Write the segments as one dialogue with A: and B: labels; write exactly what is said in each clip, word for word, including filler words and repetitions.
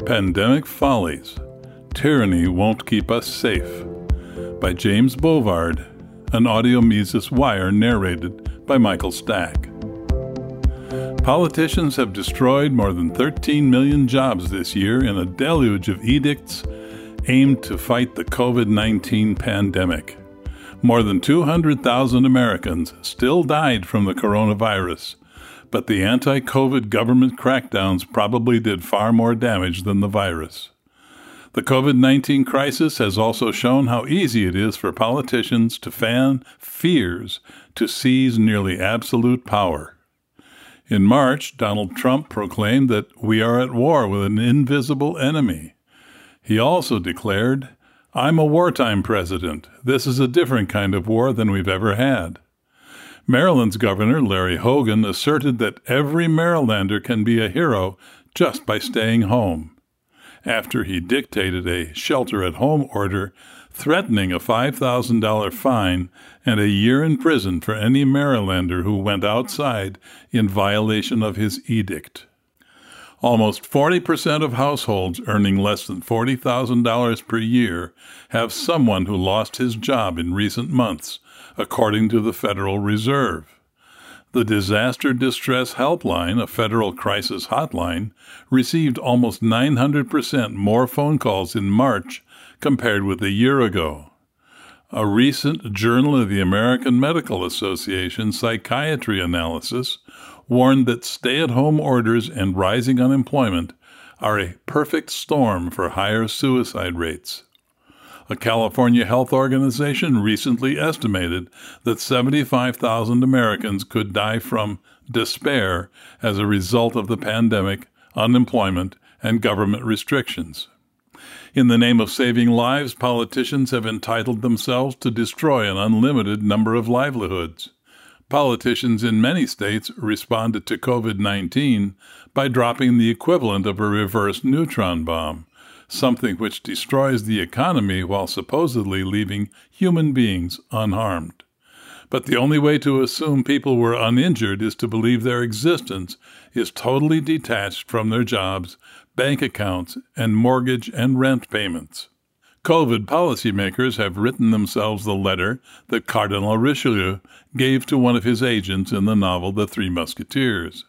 A: Pandemic Follies, Tyranny Won't Keep Us Safe, by James Bovard, an audio Mises Wire narrated by Michael Stack. Politicians have destroyed more than thirteen million jobs this year in a deluge of edicts aimed to fight the covid nineteen pandemic. More than two hundred thousand Americans still died from the coronavirus, but the anti-COVID government crackdowns probably did far more damage than the virus. The covid nineteen crisis has also shown how easy it is for politicians to fan fears to seize nearly absolute power. In March, Donald Trump proclaimed that we are at war with an invisible enemy. He also declared, "I'm a wartime president. This is a different kind of war than we've ever had." Maryland's Governor Larry Hogan asserted that every Marylander can be a hero just by staying home, after he dictated a shelter-at-home order threatening a five thousand dollars fine and a year in prison for any Marylander who went outside in violation of his edict. Almost forty percent of households earning less than forty thousand dollars per year have someone who lost his job in recent months, according to the Federal Reserve. The Disaster Distress Helpline, a federal crisis hotline, received almost nine hundred percent more phone calls in March compared with a year ago. A recent Journal of the American Medical Association psychiatry analysis warned that stay-at-home orders and rising unemployment are a perfect storm for higher suicide rates. A California health organization recently estimated that seventy-five thousand Americans could die from despair as a result of the pandemic, unemployment, and government restrictions. In the name of saving lives, politicians have entitled themselves to destroy an unlimited number of livelihoods. Politicians in many states responded to covid nineteen by dropping the equivalent of a reverse neutron bomb, something which destroys the economy while supposedly leaving human beings unharmed. But the only way to assume people were uninjured is to believe their existence is totally detached from their jobs, bank accounts, and mortgage and rent payments. COVID policymakers have written themselves the letter that Cardinal Richelieu gave to one of his agents in the novel The Three Musketeers.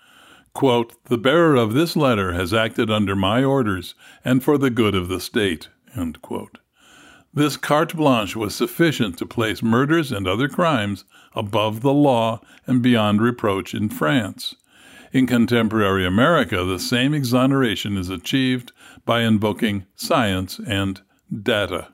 A: Quote, "The bearer of this letter has acted under my orders and for the good of the state." End quote. This carte blanche was sufficient to place murders and other crimes above the law and beyond reproach in France. In contemporary America, the same exoneration is achieved by invoking science and data.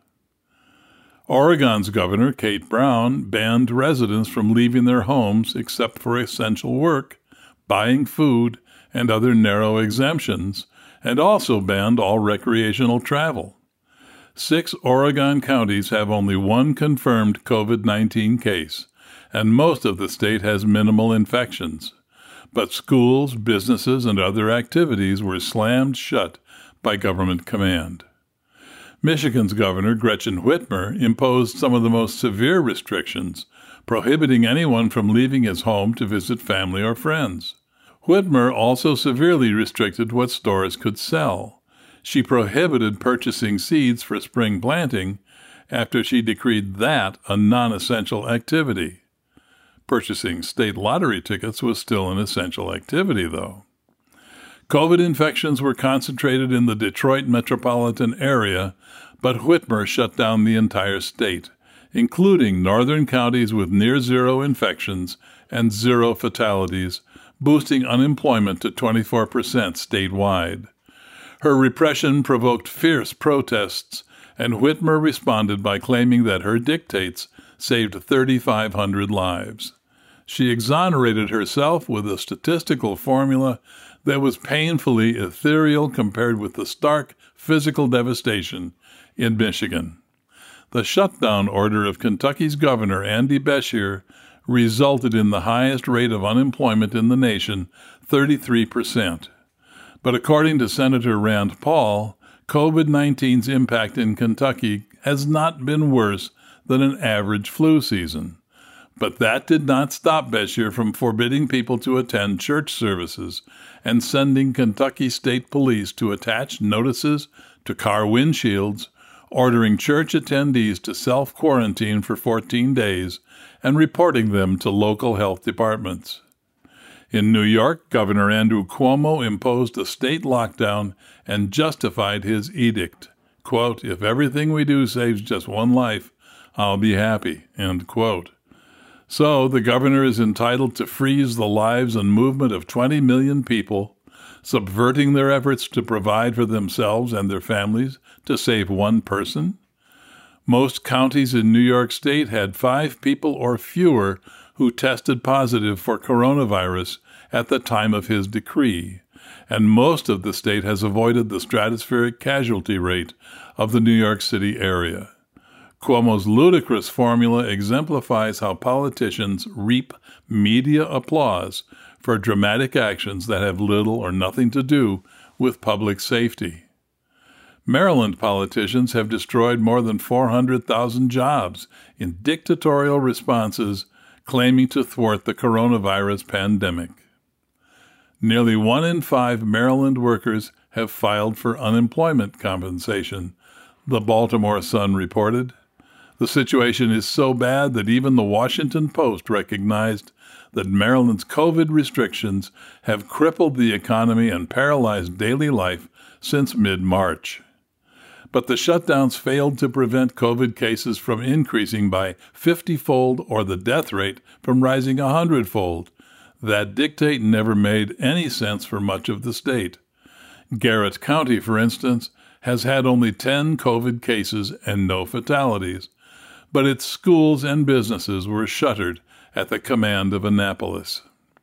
A: Oregon's Governor Kate Brown banned residents from leaving their homes except for essential work, buying food, and other narrow exemptions, and also banned all recreational travel. Six Oregon counties have only one confirmed covid nineteen case, and most of the state has minimal infections. But schools, businesses, and other activities were slammed shut by government command. Michigan's Governor Gretchen Whitmer imposed some of the most severe restrictions, prohibiting anyone from leaving his home to visit family or friends. Whitmer also severely restricted what stores could sell. She prohibited purchasing seeds for spring planting after she decreed that a non-essential activity. Purchasing state lottery tickets was still an essential activity, though. COVID infections were concentrated in the Detroit metropolitan area, but Whitmer shut down the entire state, including northern counties with near-zero infections and zero fatalities, boosting unemployment to twenty-four percent statewide. Her repression provoked fierce protests, and Whitmer responded by claiming that her dictates saved thirty-five hundred lives. She exonerated herself with a statistical formula that was painfully ethereal compared with the stark physical devastation in Michigan. The shutdown order of Kentucky's Governor Andy Beshear resulted in the highest rate of unemployment in the nation, thirty-three percent. But according to Senator Rand Paul, covid nineteen's impact in Kentucky has not been worse than an average flu season. But that did not stop Beshear from forbidding people to attend church services and sending Kentucky State Police to attach notices to car windshields, ordering church attendees to self-quarantine for fourteen days, and reporting them to local health departments. In New York, Governor Andrew Cuomo imposed a state lockdown and justified his edict. Quote, "If everything we do saves just one life, I'll be happy," end quote. So the governor is entitled to freeze the lives and movement of twenty million people, subverting their efforts to provide for themselves and their families to save one person? Most counties in New York State had five people or fewer who tested positive for coronavirus at the time of his decree, and most of the state has avoided the stratospheric casualty rate of the New York City area. Cuomo's ludicrous formula exemplifies how politicians reap media applause for dramatic actions that have little or nothing to do with public safety. Maryland politicians have destroyed more than four hundred thousand jobs in dictatorial responses claiming to thwart the coronavirus pandemic. Nearly one in five Maryland workers have filed for unemployment compensation, the Baltimore Sun reported. The situation is so bad that even the Washington Post recognized that Maryland's COVID restrictions have crippled the economy and paralyzed daily life since mid-March. But the shutdowns failed to prevent COVID cases from increasing by fifty-fold or the death rate from rising a hundred-fold. That dictate never made any sense for much of the state. Garrett County, for instance, has had only ten COVID cases and no fatalities, but its schools and businesses were shuttered at the command of Annapolis.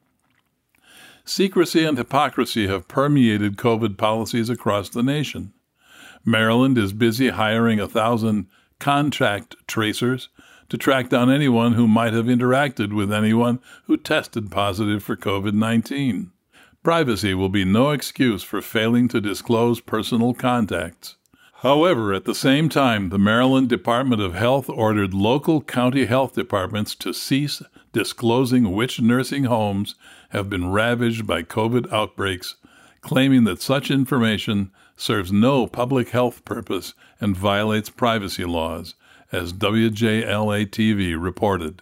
A: Secrecy and hypocrisy have permeated COVID policies across the nation. Maryland is busy hiring a thousand contact tracers to track down anyone who might have interacted with anyone who tested positive for COVID nineteen. Privacy will be no excuse for failing to disclose personal contacts. However, at the same time, the Maryland Department of Health ordered local county health departments to cease disclosing which nursing homes have been ravaged by COVID outbreaks, claiming that such information serves no public health purpose and violates privacy laws, as W J L A T V reported.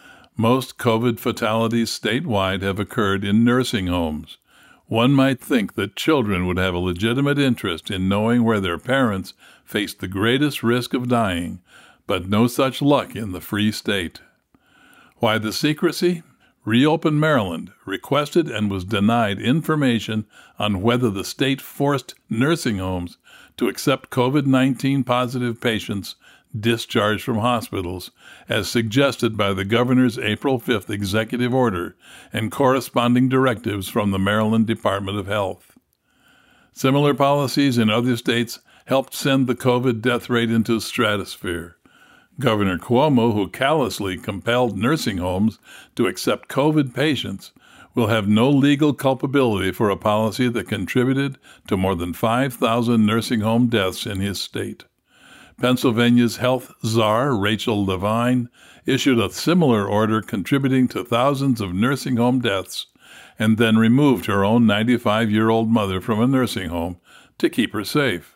A: Most COVID fatalities statewide have occurred in nursing homes. One might think that children would have a legitimate interest in knowing where their parents faced the greatest risk of dying, but no such luck in the Free State. Why the secrecy? Reopen Maryland requested and was denied information on whether the state forced nursing homes to accept COVID nineteen positive patients discharged from hospitals, as suggested by the governor's April fifth executive order and corresponding directives from the Maryland Department of Health. Similar policies in other states helped send the COVID death rate into the stratosphere. Governor Cuomo, who callously compelled nursing homes to accept COVID patients, will have no legal culpability for a policy that contributed to more than five thousand nursing home deaths in his state. Pennsylvania's health czar, Rachel Levine, issued a similar order contributing to thousands of nursing home deaths and then removed her own ninety-five-year-old mother from a nursing home to keep her safe.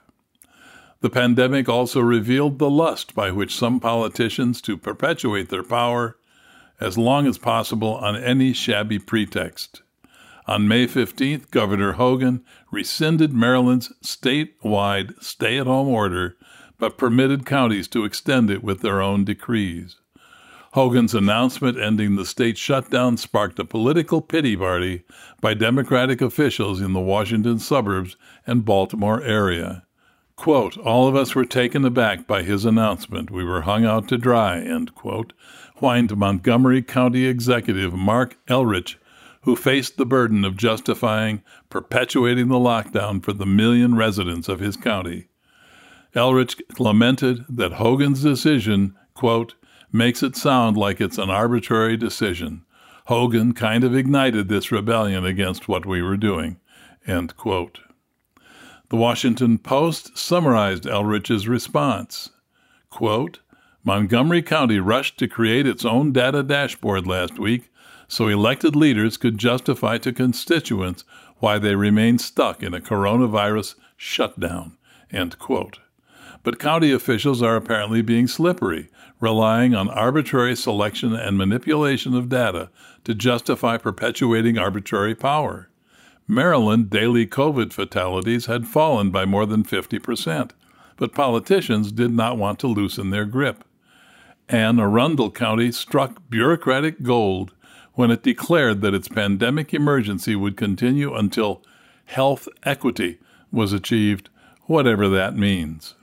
A: The pandemic also revealed the lust by which some politicians to perpetuate their power as long as possible on any shabby pretext. On May fifteenth, Governor Hogan rescinded Maryland's statewide stay-at-home order but permitted counties to extend it with their own decrees. Hogan's announcement ending the state shutdown sparked a political pity party by Democratic officials in the Washington suburbs and Baltimore area. Quote, "All of us were taken aback by his announcement. We were hung out to dry," end quote, whined Montgomery County Executive Mark Elrich, who faced the burden of justifying perpetuating the lockdown for the million residents of his county. Elrich lamented that Hogan's decision, quote, "makes it sound like it's an arbitrary decision. Hogan kind of ignited this rebellion against what we were doing," end quote. The Washington Post summarized Elrich's response. Quote, Montgomery County rushed to create its own data dashboard last week so elected leaders could justify to constituents why they remain stuck in a coronavirus shutdown, end quote. But county officials are apparently being slippery, relying on arbitrary selection and manipulation of data to justify perpetuating arbitrary power. Maryland daily COVID fatalities had fallen by more than fifty percent, but politicians did not want to loosen their grip. Anne Arundel County struck bureaucratic gold when it declared that its pandemic emergency would continue until health equity was achieved, whatever that means.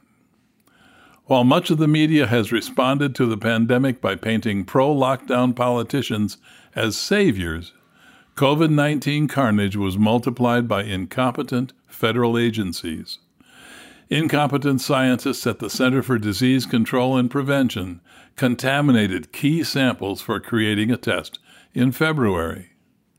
A: While much of the media has responded to the pandemic by painting pro-lockdown politicians as saviors, COVID nineteen carnage was multiplied by incompetent federal agencies. Incompetent scientists at the Center for Disease Control and Prevention contaminated key samples for creating a test in February.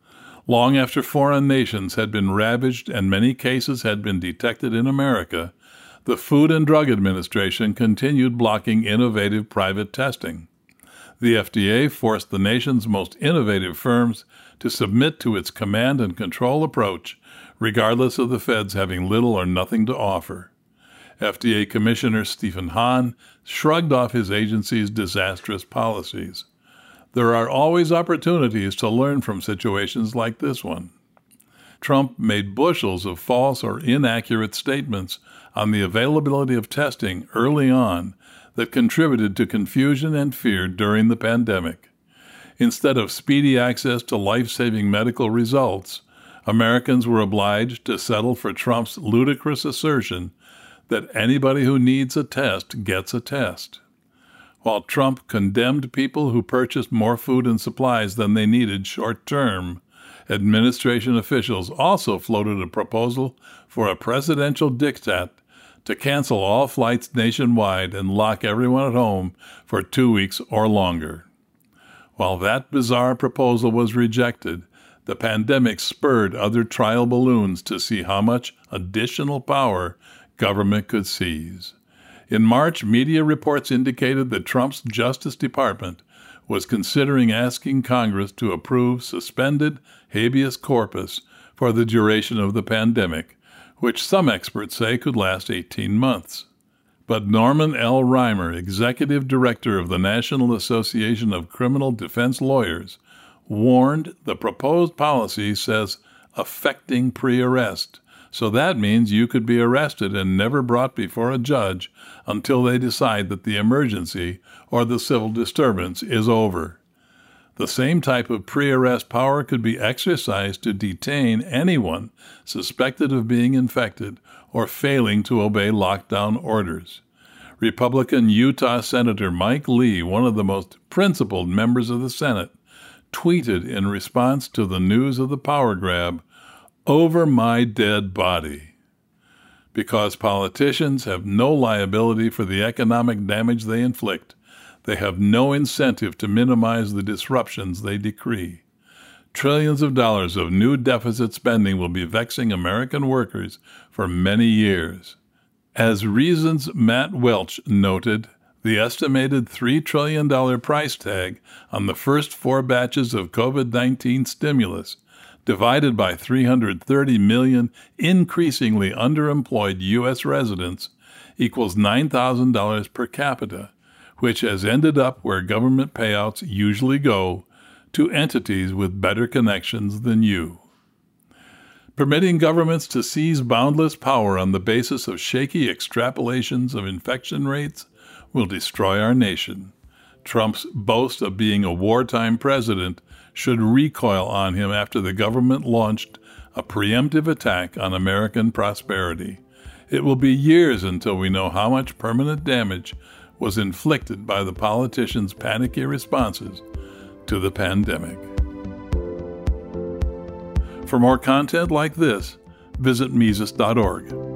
A: Long after foreign nations had been ravaged and many cases had been detected in America, the Food and Drug Administration continued blocking innovative private testing. The F D A forced the nation's most innovative firms to submit to its command and control approach, regardless of the feds having little or nothing to offer. F D A Commissioner Stephen Hahn shrugged off his agency's disastrous policies. There are always opportunities to learn from situations like this one. Trump made bushels of false or inaccurate statements on the availability of testing early on that contributed to confusion and fear during the pandemic. Instead of speedy access to life-saving medical results, Americans were obliged to settle for Trump's ludicrous assertion that anybody who needs a test gets a test. While Trump condemned people who purchased more food and supplies than they needed short-term, administration officials also floated a proposal for a presidential diktat to cancel all flights nationwide and lock everyone at home for two weeks or longer. While that bizarre proposal was rejected, the pandemic spurred other trial balloons to see how much additional power government could seize. In March, media reports indicated that Trump's Justice Department was considering asking Congress to approve suspended habeas corpus for the duration of the pandemic, which some experts say could last eighteen months. But Norman L. Reimer, executive director of the National Association of Criminal Defense Lawyers, warned the proposed policy says affecting pre-arrest. So that means you could be arrested and never brought before a judge until they decide that the emergency or the civil disturbance is over. The same type of pre-arrest power could be exercised to detain anyone suspected of being infected or failing to obey lockdown orders. Republican Utah Senator Mike Lee, one of the most principled members of the Senate, tweeted in response to the news of the power grab, "Over my dead body." Because politicians have no liability for the economic damage they inflict, they have no incentive to minimize the disruptions they decree. Trillions of dollars of new deficit spending will be vexing American workers for many years. As Reason's Matt Welch noted, the estimated three trillion dollars price tag on the first four batches of COVID nineteen stimulus, divided by three hundred thirty million increasingly underemployed U S residents, equals nine thousand dollars per capita, which has ended up where government payouts usually go, to entities with better connections than you. Permitting governments to seize boundless power on the basis of shaky extrapolations of infection rates will destroy our nation. Trump's boast of being a wartime president should recoil on him after the government launched a preemptive attack on American prosperity. It will be years until we know how much permanent damage was inflicted by the politicians' panicky responses to the pandemic. For more content like this, visit Mises dot org.